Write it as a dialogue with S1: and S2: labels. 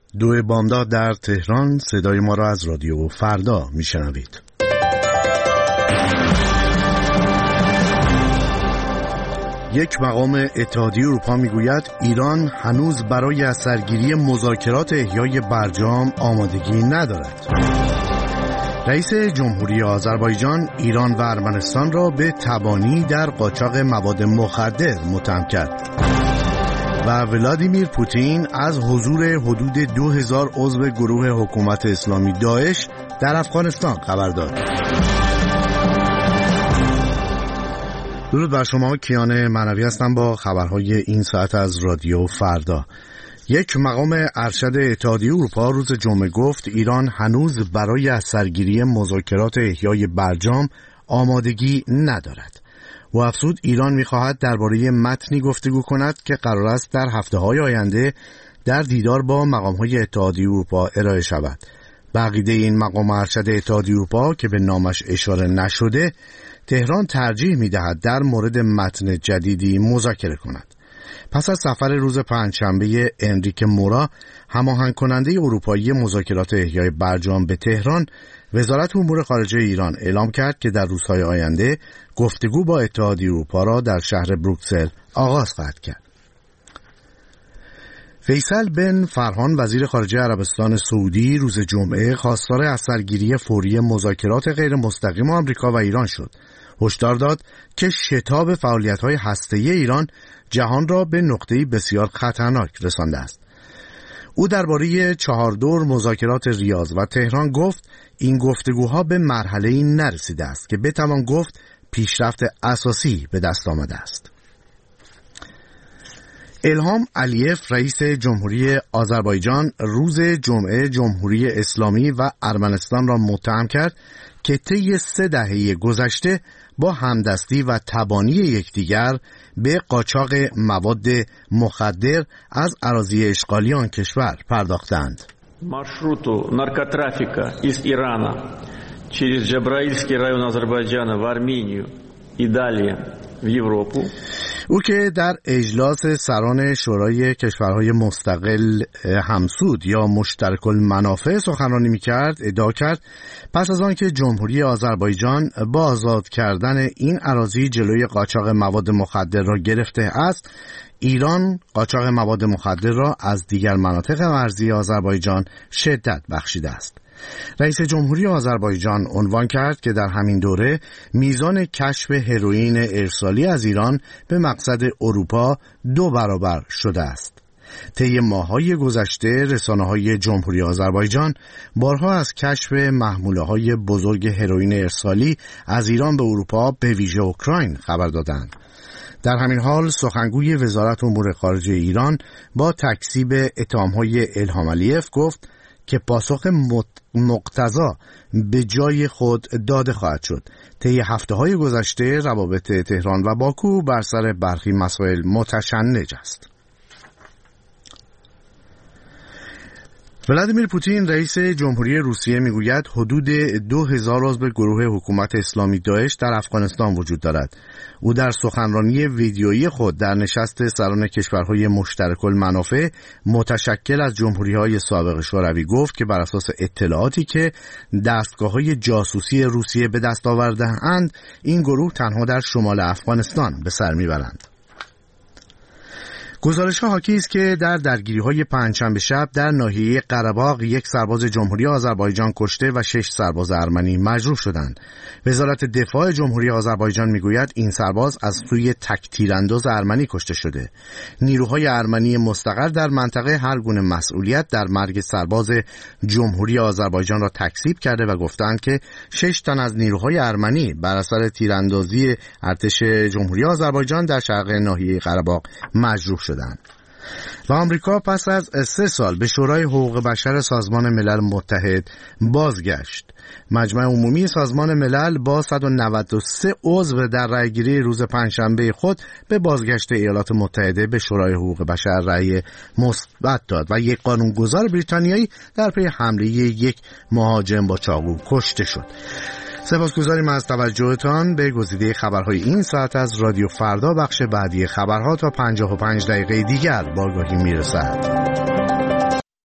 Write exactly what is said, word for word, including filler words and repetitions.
S1: دو بامداد در تهران. صدای ما را از رادیو فردا میشنوید. یک مقام اتحادیه اروپا میگوید ایران هنوز برای از سرگیری مذاکرات احیای برجام آمادگی ندارد. رئیس جمهوری آذربایجان ایران و ارمنستان را به تبانی در قاچاق مواد مخدر متهم کرد. و ولادیمیر پوتین از حضور حدود دو هزار عضو گروه حکومت اسلامی داعش در افغانستان خبر داد. درود بر شما، کیان معنوی هستم با خبرهای این ساعت از رادیو فردا. یک مقام ارشد اتحادیه اروپا روز جمعه گفت ایران هنوز برای از سرگیری مذاکرات احیای برجام آمادگی ندارد. و افزود ایران می‌خواهد درباره متنی گفتگو کند که قرار است در هفته‌های آینده در دیدار با مقام‌های اتحادیه اروپا ارائه شود. به عقیده این مقام ارشد اتحادیه اروپا که به نامش اشاره نشده، تهران ترجیح می‌دهد در مورد متن جدیدی مذاکره کند. پس از سفر روز پنجشنبه انریک مورا، هماهنگ کننده اروپایی مذاکرات احیای برجام به تهران، وزارت امور خارجه ایران اعلام کرد که در روزهای آینده گفتگو با اتحادیه اروپا را در شهر بروکسل آغاز خواهد کرد. فیصل بن فرحان وزیر خارجه عربستان سعودی روز جمعه خواستار از سرگیری فوری مذاکرات غیر مستقیم آمریکا و ایران شد. هشدار داد که شتاب فعالیت‌های هسته‌ای ایران جهان را به نقطه‌ای بسیار خطرناک رسانده است. او درباره چهار دور مذاکرات ریاض و تهران گفت این گفتگوها به مرحله‌ای نرسیده است که بتوان گفت پیشرفت اساسی به دست آمده است. الهام علیف رئیس جمهوری آذربایجان روز جمعه جمهوری اسلامی و ارمنستان را متهم کرد که طی سه دهه گذشته با همدستی و تبانی یکدیگر به قاچاق مواد مخدر از اراضی اشغالی آن کشور پرداختند.
S2: маршруту наркотрафика из Ирана через Джабраильский район Азербайджана в Армению и далее в Европу.
S1: او که در اجلاس سران شورای کشورهای مستقل همسود یا مشترک المنافع سخنرانی می‌کرد، ادعا کرد پس از آن که جمهوری آذربایجان با آزاد کردن این اراضی جلوی قاچاق مواد مخدر را گرفته است، ایران قاچاق مواد مخدر را از دیگر مناطق مرزی آذربایجان شدت بخشیده است. رئیس جمهوری آذربایجان عنوان کرد که در همین دوره میزان کشف هروئین ارسالی از ایران به مقصد اروپا دو برابر شده است. طی ماه‌های گذشته رسانه‌های جمهوری آذربایجان بارها از کشف محموله‌های بزرگ هروئین ارسالی از ایران به اروپا به ویژه اوکراین خبر دادند. در همین حال سخنگوی وزارت امور خارجه ایران با تکذیب اتهام‌های الهام علیف گفت که پاسخ مقتضا به جای خود داده خواهد شد. طی هفته‌های گذشته روابط تهران و باکو بر سر برخی مسائل متشنج است. ولادیمیر پوتین رئیس جمهوری روسیه میگوید حدود دو هزار عضو گروه حکومت اسلامی داعش در افغانستان وجود دارد. او در سخنرانی ویدیویی خود در نشست سران کشورهای مشترک المنافع متشکل از جمهوری‌های سابق شوروی گفت که بر اساس اطلاعاتی که دستگاه‌های جاسوسی روسیه به دست آورده‌اند، این گروه تنها در شمال افغانستان به سر میبرند. گزارش‌ها حاکی است که در درگیری‌های پنجشنبه شب در ناحیه قره‌باغ یک سرباز جمهوری آذربایجان کشته و شش سرباز ارمنی مجروح شدند. وزارت دفاع جمهوری آذربایجان میگوید این سرباز از سوی تک تیرانداز ارمنی کشته شده. نیروهای ارمنی مستقر در منطقه هر گونه مسئولیت در مرگ سرباز جمهوری آذربایجان را تکذیب کرده و گفتند که شش تن از نیروهای ارمنی بر اثر تیراندازی ارتش جمهوری آذربایجان در شرق ناحیه قره‌باغ مجروح شدند. و آمریکا پس از سه سال به شورای حقوق بشر سازمان ملل متحد بازگشت. مجمع عمومی سازمان ملل با صد و نود و سه عضو در رأیگیری روز پنجشنبه خود به بازگشت ایالات متحده به شورای حقوق بشر رأی مثبت داد و یک قانونگذار بریتانیایی در پی حمله یک مهاجم با چاقو کشته شد. سپاسگزاریم از توجهتان به گزیده خبرهای این ساعت از رادیو فردا. بخش بعدی خبرها تا پنجاه و پنج دقیقه دیگر با آگاهی میرسد.